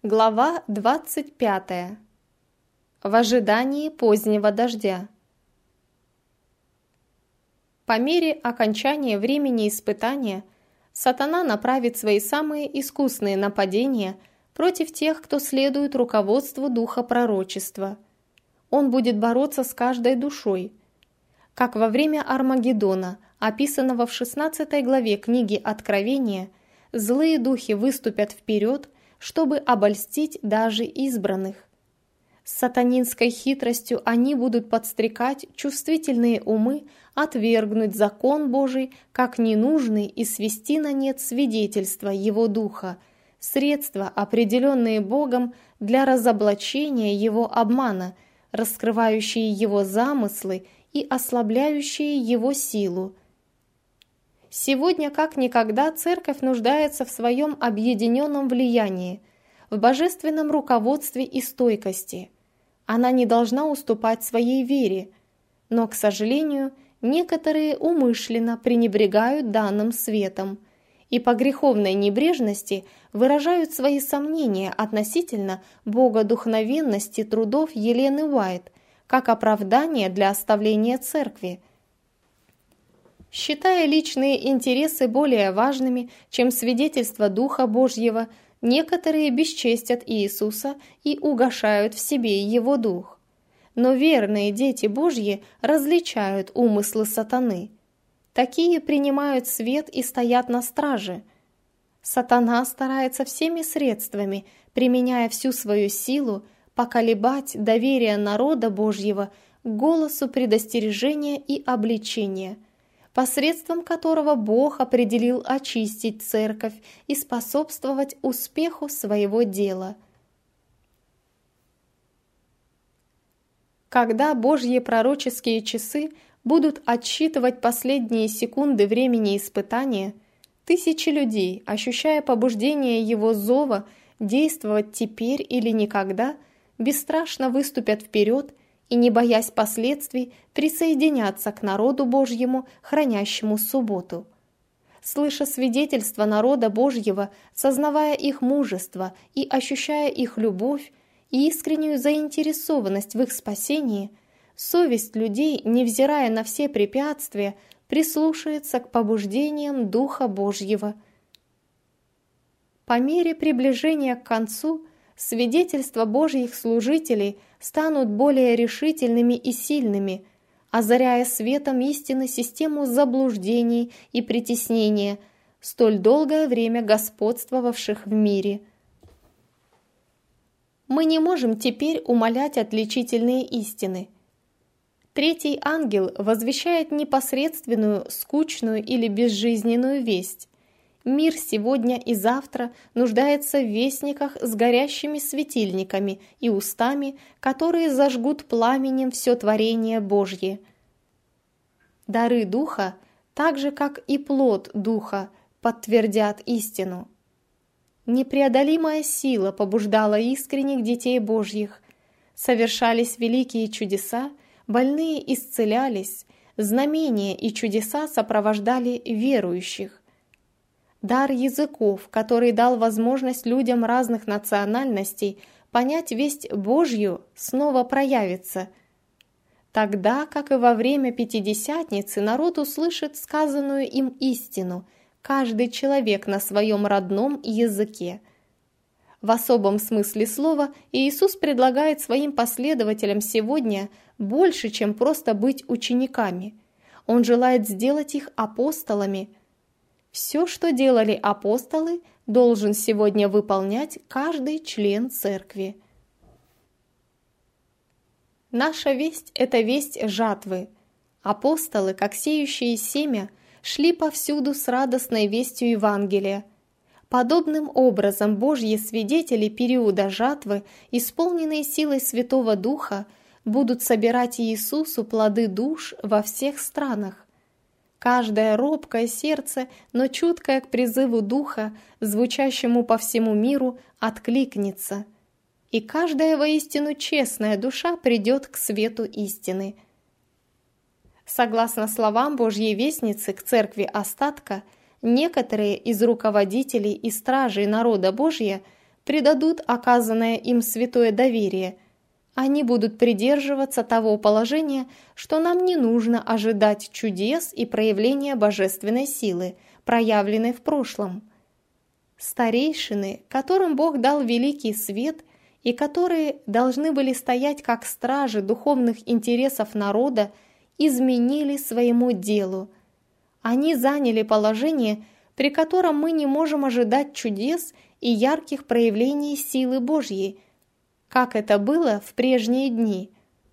Глава 25. В ожидании позднего дождя. По мере окончания времени испытания сатана направит свои самые искусные нападения против тех, кто следует руководству духа пророчества. Он будет бороться с каждой душой. Как во время Армагеддона, описанного в 16 главе книги Откровения, злые духи выступят вперед, чтобы обольстить даже избранных. С сатанинской хитростью они будут подстрекать чувствительные умы отвергнуть закон Божий как ненужный и свести на нет свидетельства Его Духа, средства, определенные Богом для разоблачения Его обмана, раскрывающие Его замыслы и ослабляющие Его силу. Сегодня, как никогда, Церковь нуждается в своем объединенном влиянии, в божественном руководстве и стойкости. Она не должна уступать своей вере, но, к сожалению, некоторые умышленно пренебрегают данным светом и по греховной небрежности выражают свои сомнения относительно богодухновенности трудов Елены Уайт как оправдание для оставления Церкви, считая личные интересы более важными, чем свидетельство Духа Божьего. Некоторые бесчестят Иисуса и угашают в себе Его Дух. Но верные дети Божьи различают умыслы сатаны. Такие принимают свет и стоят на страже. Сатана старается всеми средствами, применяя всю свою силу, поколебать доверие народа Божьего к голосу предостережения и обличения, посредством которого Бог определил очистить Церковь и способствовать успеху своего дела. Когда Божьи пророческие часы будут отсчитывать последние секунды времени испытания, тысячи людей, ощущая побуждение Его зова действовать теперь или никогда, бесстрашно выступят вперед и, не боясь последствий, присоединятся к народу Божьему, хранящему субботу. Слыша свидетельства народа Божьего, сознавая их мужество и ощущая их любовь и искреннюю заинтересованность в их спасении, совесть людей, невзирая на все препятствия, прислушается к побуждениям Духа Божьего. По мере приближения к концу свидетельства Божьих служителей станут более решительными и сильными, озаряя светом истины систему заблуждений и притеснения, столь долгое время господствовавших в мире. Мы не можем теперь умалять отличительные истины. Третий ангел возвещает непосредственную, скучную или безжизненную весть. Мир сегодня и завтра нуждается в вестниках с горящими светильниками и устами, которые зажгут пламенем все творение Божье. Дары Духа, так же как и плод Духа, подтвердят истину. Непреодолимая сила побуждала искренних детей Божьих. Совершались великие чудеса, больные исцелялись, знамения и чудеса сопровождали верующих. Дар языков, который дал возможность людям разных национальностей понять весть Божью, снова проявится. Тогда, как и во время Пятидесятницы, народ услышит сказанную им истину, каждый человек на своем родном языке. В особом смысле слова Иисус предлагает своим последователям сегодня больше, чем просто быть учениками. Он желает сделать их апостолами. Все, что делали апостолы, должен сегодня выполнять каждый член Церкви. Наша весть – это весть жатвы. Апостолы, как сеющие семя, шли повсюду с радостной вестью Евангелия. Подобным образом Божьи свидетели периода жатвы, исполненные силой Святого Духа, будут собирать Иисусу плоды душ во всех странах. Каждое робкое сердце, но чуткое к призыву Духа, звучащему по всему миру, откликнется, и каждая воистину честная душа придет к свету истины. Согласно словам Божьей вестницы к церкви остатка, некоторые из руководителей и стражей народа Божия предадут оказанное им святое доверие. Они будут придерживаться того положения, что нам не нужно ожидать чудес и проявления божественной силы, проявленной в прошлом. Старейшины, которым Бог дал великий свет и которые должны были стоять как стражи духовных интересов народа, изменили своему делу. Они заняли положение, при котором мы не можем ожидать чудес и ярких проявлений силы Божьей, как это было в прежние дни.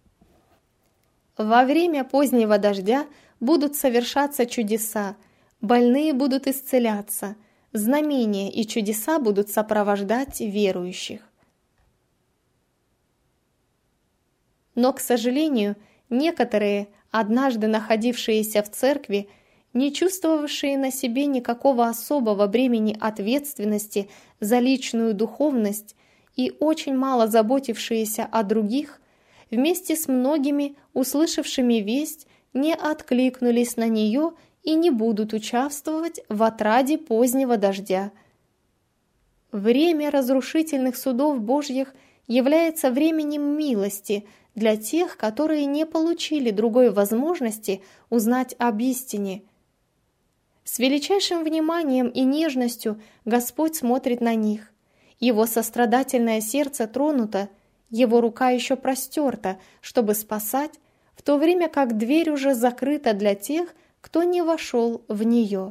Во время позднего дождя будут совершаться чудеса, больные будут исцеляться, знамения и чудеса будут сопровождать верующих. Но, к сожалению, некоторые, однажды находившиеся в церкви, не чувствовавшие на себе никакого особого бремени ответственности за личную духовность и очень мало заботившиеся о других, вместе с многими, услышавшими весть, не откликнулись на нее и не будут участвовать в отраде позднего дождя. Время разрушительных судов Божьих является временем милости для тех, которые не получили другой возможности узнать об истине. С величайшим вниманием и нежностью Господь смотрит на них. Его сострадательное сердце тронуто, Его рука еще простерта, чтобы спасать, в то время как дверь уже закрыта для тех, кто не вошел в нее.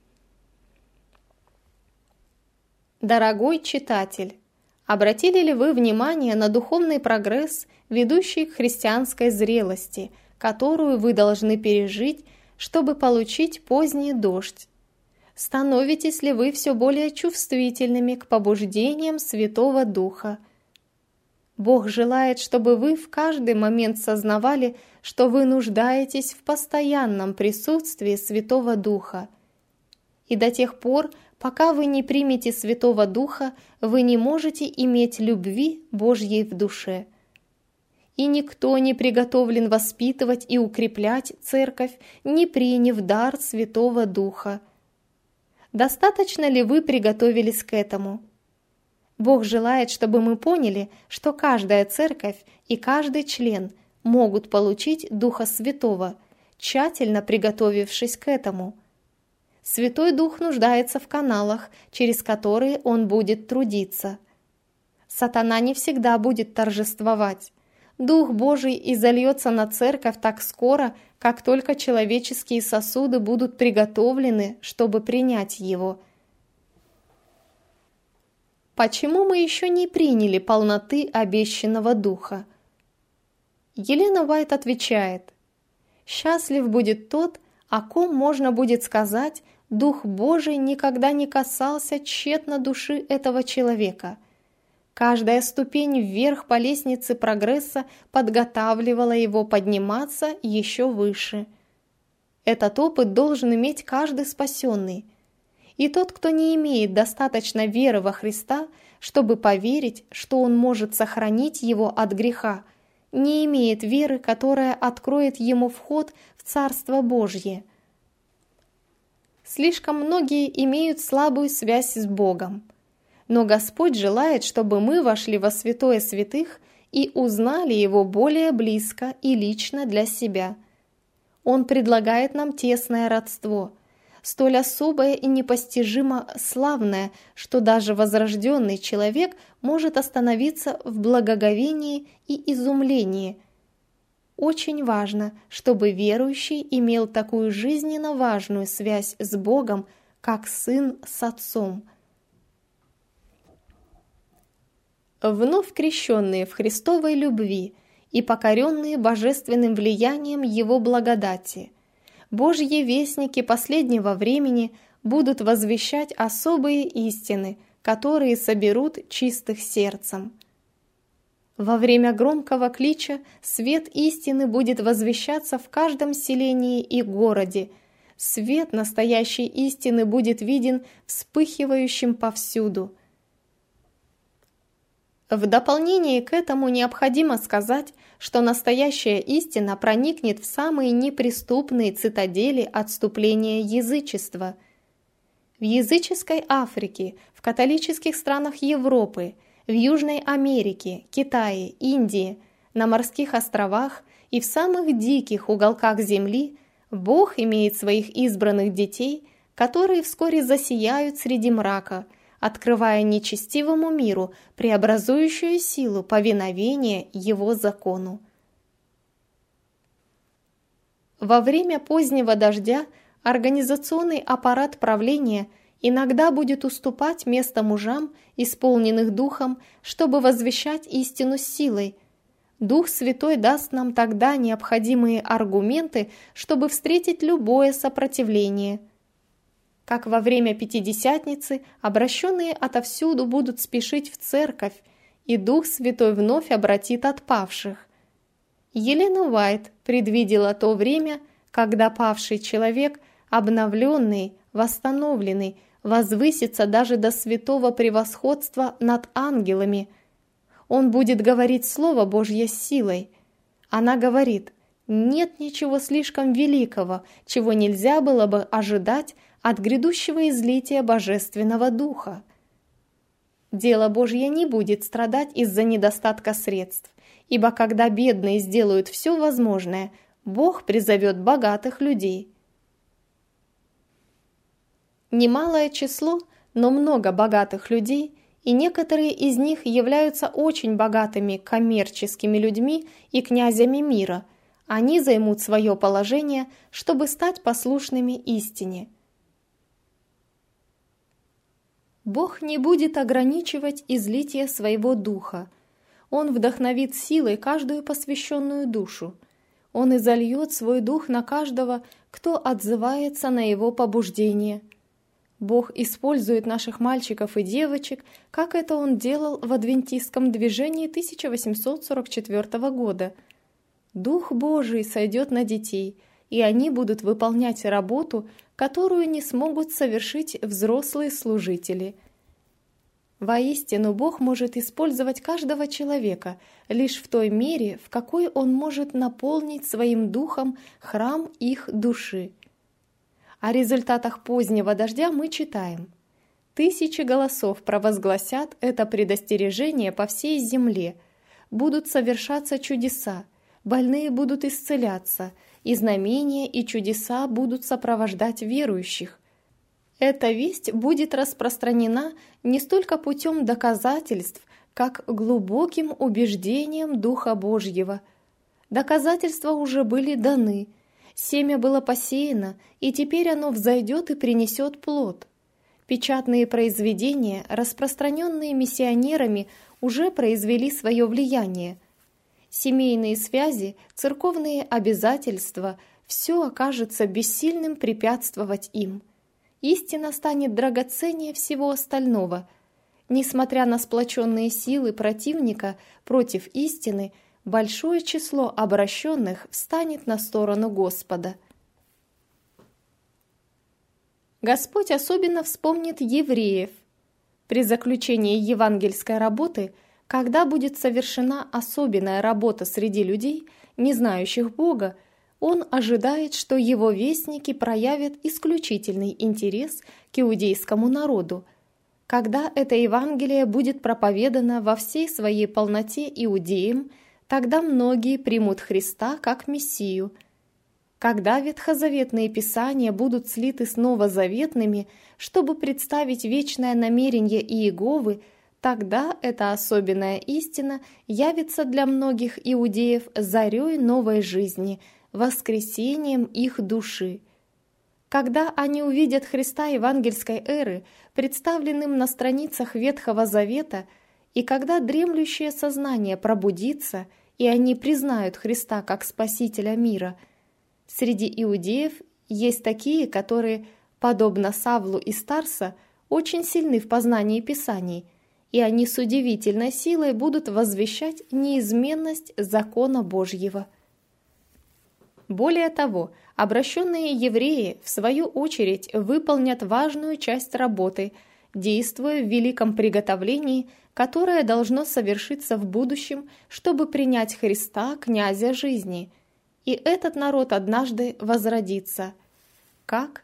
Дорогой читатель, обратили ли вы внимание на духовный прогресс, ведущий к христианской зрелости, которую вы должны пережить, чтобы получить поздний дождь? Становитесь ли вы все более чувствительными к побуждениям Святого Духа? Бог желает, чтобы вы в каждый момент сознавали, что вы нуждаетесь в постоянном присутствии Святого Духа. И до тех пор, пока вы не примете Святого Духа, вы не можете иметь любви Божьей в душе. И никто не приготовлен воспитывать и укреплять церковь, не приняв дар Святого Духа. Достаточно ли вы приготовились к этому? Бог желает, чтобы мы поняли, что каждая церковь и каждый член могут получить Духа Святого, тщательно приготовившись к этому. Святой Дух нуждается в каналах, через которые Он будет трудиться. Сатана не всегда будет торжествовать. Дух Божий изольется на церковь так скоро, как только человеческие сосуды будут приготовлены, чтобы принять его. Почему мы еще не приняли полноты обещанного Духа? Елена Уайт отвечает: «Счастлив будет тот, о ком можно будет сказать, Дух Божий никогда не касался тщетно души этого человека. Каждая ступень вверх по лестнице прогресса подготавливала его подниматься еще выше. Этот опыт должен иметь каждый спасенный. И тот, кто не имеет достаточно веры во Христа, чтобы поверить, что Он может сохранить его от греха, не имеет веры, которая откроет ему вход в Царство Божье. Слишком многие имеют слабую связь с Богом. Но Господь желает, чтобы мы вошли во святое святых и узнали Его более близко и лично для себя. Он предлагает нам тесное родство, столь особое и непостижимо славное, что даже возрожденный человек может остановиться в благоговении и изумлении. Очень важно, чтобы верующий имел такую жизненно важную связь с Богом, как сын с отцом. Вновь крещенные в Христовой любви и покоренные божественным влиянием Его благодати, Божьи вестники последнего времени будут возвещать особые истины, которые соберут чистых сердцем. Во время громкого клича свет истины будет возвещаться в каждом селении и городе. Свет настоящей истины будет виден вспыхивающим повсюду. В дополнение к этому необходимо сказать, что настоящая истина проникнет в самые неприступные цитадели отступления язычества. в языческой Африке, в католических странах Европы, в Южной Америке, Китае, Индии, на морских островах и в самых диких уголках земли Бог имеет своих избранных детей, которые вскоре засияют среди мрака, открывая нечестивому миру преобразующую силу повиновения Его закону. Во время позднего дождя организационный аппарат правления иногда будет уступать место мужам, исполненных Духом, чтобы возвещать истину с силой. Дух Святой даст нам тогда необходимые аргументы, чтобы встретить любое сопротивление. Как во время Пятидесятницы обращенные отовсюду будут спешить в церковь, и Дух Святой вновь обратит отпавших. Елена Уайт предвидела то время, когда павший человек, обновленный, восстановленный, возвысится даже до святого превосходства над ангелами. Он будет говорить Слово Божье с силой. Она говорит: нет ничего слишком великого, чего нельзя было бы ожидать от грядущего излития Божественного Духа. Дело Божье не будет страдать из-за недостатка средств, ибо когда бедные сделают все возможное, Бог призовет богатых людей. Немалое число, но много богатых людей, и некоторые из них являются очень богатыми коммерческими людьми и князями мира. Они займут свое положение, чтобы стать послушными истине. Бог не будет ограничивать излитие своего духа. Он вдохновит силой каждую посвященную душу. Он изольет свой дух на каждого, кто отзывается на его побуждение. Бог использует наших мальчиков и девочек, как это Он делал в адвентистском движении 1844 года. Дух Божий сойдет на детей, и они будут выполнять работу, которую не смогут совершить взрослые служители. Воистину, Бог может использовать каждого человека лишь в той мере, в какой Он может наполнить своим духом храм их души. О результатах позднего дождя мы читаем: «Тысячи голосов провозгласят это предостережение по всей земле, будут совершаться чудеса, больные будут исцеляться, и знамения и чудеса будут сопровождать верующих. Эта весть будет распространена не столько путем доказательств, как глубоким убеждением Духа Божьего. Доказательства уже были даны, семя было посеяно, и теперь оно взойдет и принесет плод. Печатные произведения, распространенные миссионерами, уже произвели свое влияние. Семейные связи, церковные обязательства – все окажется бессильным препятствовать им. Истина станет драгоценнее всего остального. Несмотря на сплоченные силы противника против истины, большое число обращенных встанет на сторону Господа. Господь особенно вспомнит евреев. При заключении евангельской работы, когда будет совершена особенная работа среди людей, не знающих Бога, Он ожидает, что Его вестники проявят исключительный интерес к иудейскому народу. Когда это Евангелие будет проповедано во всей своей полноте иудеям, тогда многие примут Христа как Мессию. Когда ветхозаветные писания будут слиты с новозаветными, чтобы представить вечное намерение Иеговы, тогда эта особенная истина явится для многих иудеев зарей новой жизни, воскресением их души. Когда они увидят Христа евангельской эры, представленным на страницах Ветхого Завета, и когда дремлющее сознание пробудится, и они признают Христа как Спасителя мира, среди иудеев есть такие, которые, подобно Савлу и Тарса, очень сильны в познании Писаний, и они с удивительной силой будут возвещать неизменность закона Божьего. Более того, обращенные евреи, в свою очередь, выполнят важную часть работы, действуя в великом приготовлении, которое должно совершиться в будущем, чтобы принять Христа, князя жизни. И этот народ однажды возродится. Как?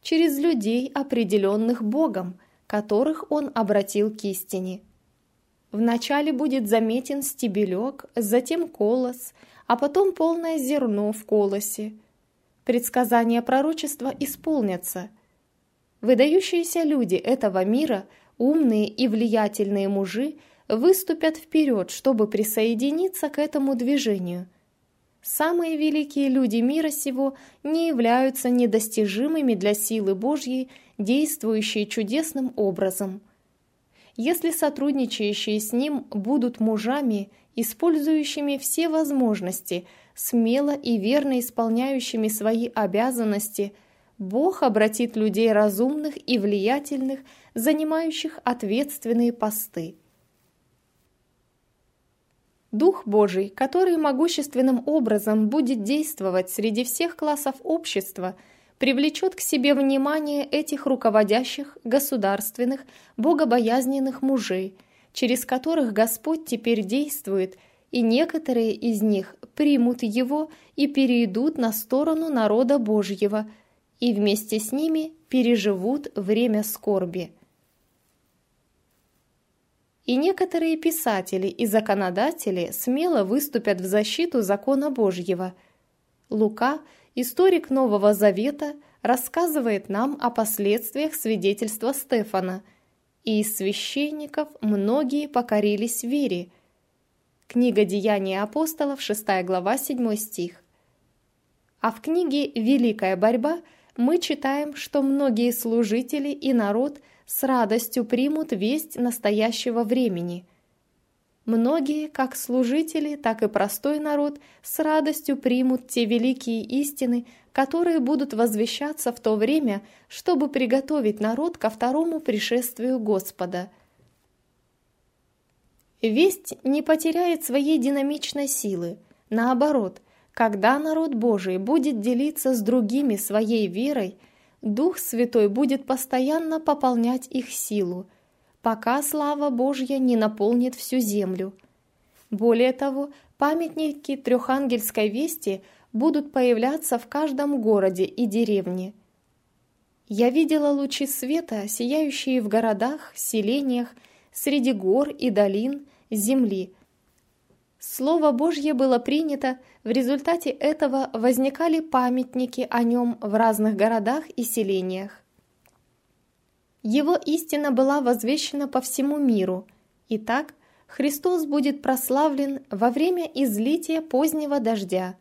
через людей, определенных Богом, которых Он обратил к истине. Вначале будет заметен стебелек, затем колос, а потом полное зерно в колосе. Предсказания пророчества исполнятся. Выдающиеся люди этого мира, умные и влиятельные мужи, выступят вперед, чтобы присоединиться к этому движению. Самые великие люди мира сего не являются недостижимыми для силы Божьей, действующей чудесным образом. Если сотрудничающие с ним будут мужами, использующими все возможности, смело и верно исполняющими свои обязанности, Бог обратит людей разумных и влиятельных, занимающих ответственные посты. Дух Божий, который могущественным образом будет действовать среди всех классов общества, привлечет к себе внимание этих руководящих, государственных, богобоязненных мужей, через которых Господь теперь действует, и некоторые из них примут Его и перейдут на сторону народа Божьего, и вместе с ними переживут время скорби. И некоторые писатели и законодатели смело выступят в защиту закона Божьего. Лука, историк Нового Завета, рассказывает нам о последствиях свидетельства Стефана, и из священников многие покорились вере. Книга Деяний апостолов, 6 глава, 7 стих. А в книге «Великая борьба» мы читаем, что многие служители и народ с радостью примут весть настоящего времени. Многие, как служители, так и простой народ, с радостью примут те великие истины, которые будут возвещаться в то время, чтобы приготовить народ ко второму пришествию Господа. Весть не потеряет своей динамичной силы. Наоборот, когда народ Божий будет делиться с другими своей верой, Дух Святой будет постоянно пополнять их силу, пока слава Божья не наполнит всю землю. Более того, памятники трехангельской вести будут появляться в каждом городе и деревне. Я видела лучи света, сияющие в городах, селениях, среди гор и долин, земли. Слово Божье было принято, в результате этого возникали памятники о нем в разных городах и селениях. Его истина была возвещена по всему миру. Итак, Христос будет прославлен во время излития позднего дождя.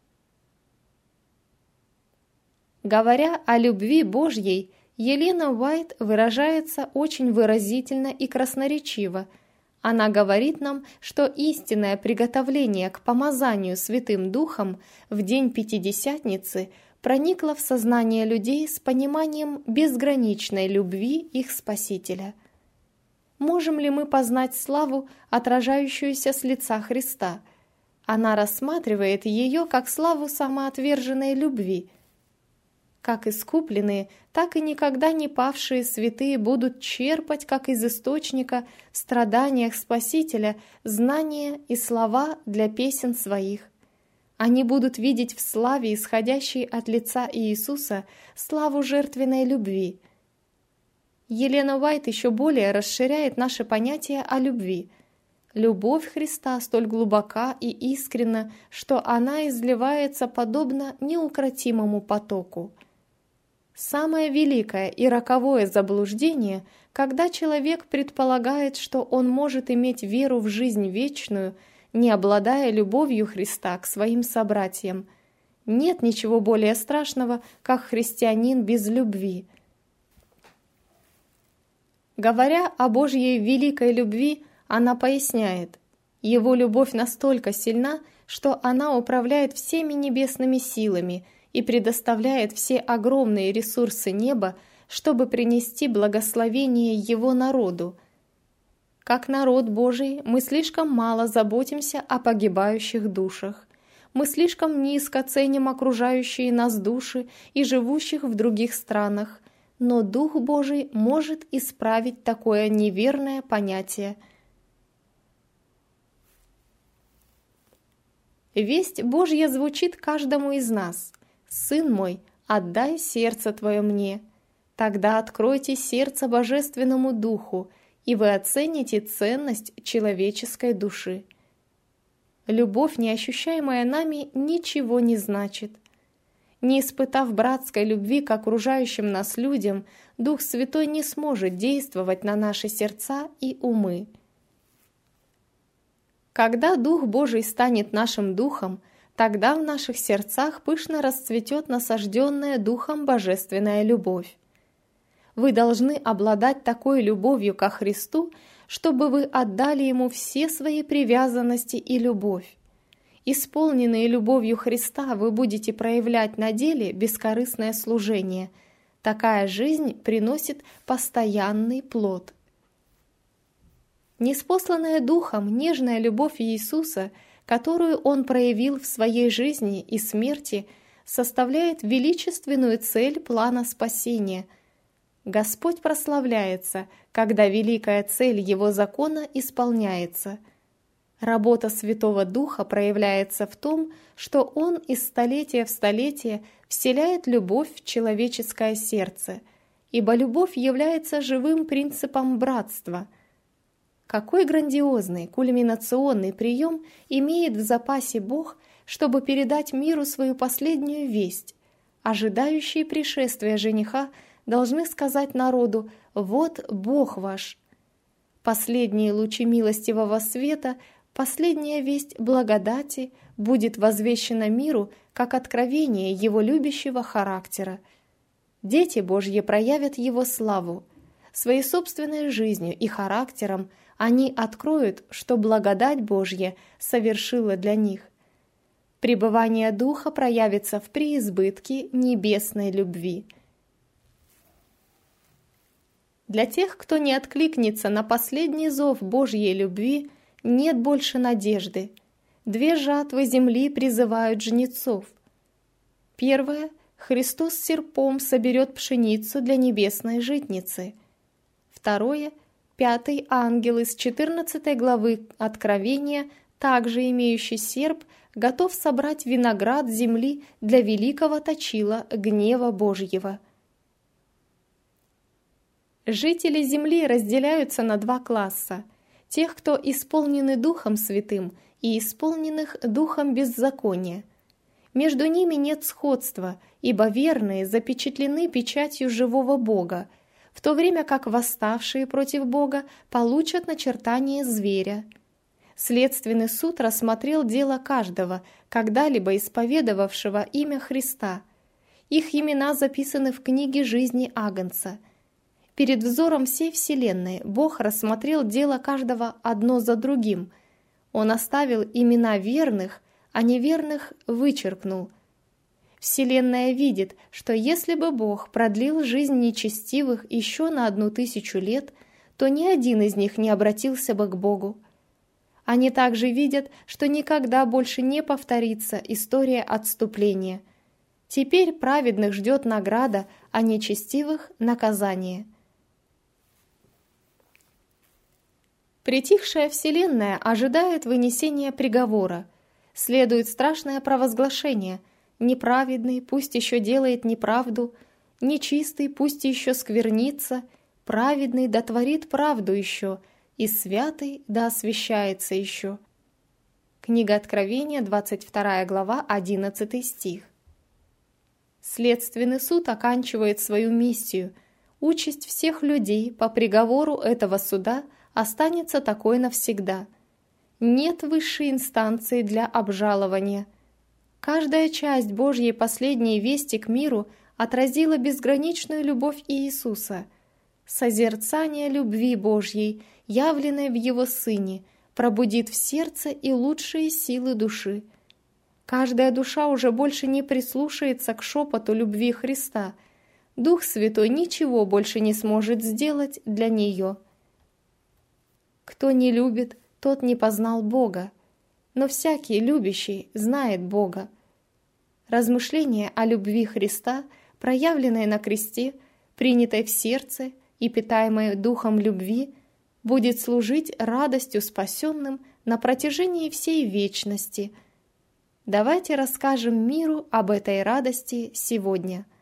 Говоря о любви Божьей, Елена Уайт выражается очень выразительно и красноречиво. Она говорит нам, что истинное приготовление к помазанию Святым Духом в день Пятидесятницы проникло в сознание людей с пониманием безграничной любви их Спасителя. Можем ли мы познать славу, отражающуюся с лица Христа? Она рассматривает ее как славу самоотверженной любви. Как искупленные, так и никогда не павшие святые будут черпать, как из источника, в страданиях Спасителя, знания и слова для песен своих. Они будут видеть в славе, исходящей от лица Иисуса, славу жертвенной любви. Елена Уайт еще более расширяет наше понятие о любви. Любовь Христа столь глубока и искренна, что она изливается подобно неукротимому потоку. Самое великое и роковое заблуждение, когда человек предполагает, что он может иметь веру в жизнь вечную, не обладая любовью Христа к своим собратьям. Нет ничего более страшного, как христианин без любви. Говоря о Божьей великой любви, она поясняет: Его любовь настолько сильна, что она управляет всеми небесными силами и предоставляет все огромные ресурсы неба, чтобы принести благословение Его народу. Как народ Божий, мы слишком мало заботимся о погибающих душах. Мы слишком низко ценим окружающие нас души и живущих в других странах, но Дух Божий может исправить такое неверное понятие. Весть Божья звучит каждому из нас: «Сын мой, отдай сердце твое мне». Тогда откройте сердце Божественному Духу, и вы оцените ценность человеческой души. Любовь, не ощущаемая нами, ничего не значит. Не испытав братской любви к окружающим нас людям, Дух Святой не сможет действовать на наши сердца и умы. Когда Дух Божий станет нашим Духом, тогда в наших сердцах пышно расцветет насажденная Духом божественная любовь. Вы должны обладать такой любовью ко Христу, чтобы вы отдали Ему все свои привязанности и любовь. Исполненные любовью Христа вы будете проявлять на деле бескорыстное служение. Такая жизнь приносит постоянный плод. Ниспосланная Духом нежная любовь Иисуса, которую Он проявил в своей жизни и смерти, составляет величественную цель плана спасения. Господь прославляется, когда великая цель Его закона исполняется. Работа Святого Духа проявляется в том, что Он из столетия в столетие вселяет любовь в человеческое сердце, ибо любовь является живым принципом братства. Какой грандиозный, кульминационный прием имеет в запасе Бог, чтобы передать миру свою последнюю весть. Ожидающие пришествия жениха должны сказать народу: «Вот Бог ваш». Последние лучи милостивого света, последняя весть благодати будет возвещена миру как откровение Его любящего характера. Дети Божьи проявят Его славу. Своей собственной жизнью и характером они откроют, что благодать Божья совершила для них. Пребывание Духа проявится в преизбытке небесной любви. Для тех, кто не откликнется на последний зов Божьей любви, нет больше надежды. Две жатвы земли призывают жнецов. Первая — Христос серпом соберет пшеницу для небесной житницы. Второе — пятый ангел из 14 главы Откровения, также имеющий серп, готов собрать виноград земли для великого точила гнева Божьего. Жители земли разделяются на два класса: тех, кто исполнены Духом Святым, и исполненных духом беззакония. Между ними нет сходства, ибо верные запечатлены печатью живого Бога, в то время как восставшие против Бога получат начертание зверя. Следственный суд рассмотрел дело каждого, когда-либо исповедовавшего имя Христа. Их имена записаны в книге жизни Агнца. Перед взором всей вселенной Бог рассмотрел дело каждого одно за другим. Он оставил имена верных, а неверных вычеркнул. Вселенная видит, что если бы Бог продлил жизнь нечестивых еще на 1000 лет, то ни один из них не обратился бы к Богу. Они также видят, что никогда больше не повторится история отступления. Теперь праведных ждет награда, а нечестивых — наказание. Притихшая вселенная ожидает вынесения приговора. Следует страшное провозглашение: неправедный пусть еще делает неправду, нечистый пусть еще сквернится, праведный да творит правду еще, и святый да освящается еще. Книга Откровения, 22 глава, 11 стих. Следственный суд оканчивает свою миссию. Участь всех людей по приговору этого суда останется такой навсегда. Нет высшей инстанции для обжалования. Каждая часть Божьей последней вести к миру отразила безграничную любовь Иисуса. Созерцание любви Божьей, явленной в Его Сыне, пробудит в сердце и лучшие силы души. Каждая душа уже больше не прислушается к шепоту любви Христа. Дух Святой ничего больше не сможет сделать для нее. Кто не любит, тот не познал Бога, но всякий любящий знает Бога. Размышление о любви Христа, проявленное на кресте, принятой в сердце и питаемой духом любви, будет служить радостью спасенным на протяжении всей вечности. Давайте расскажем миру об этой радости сегодня.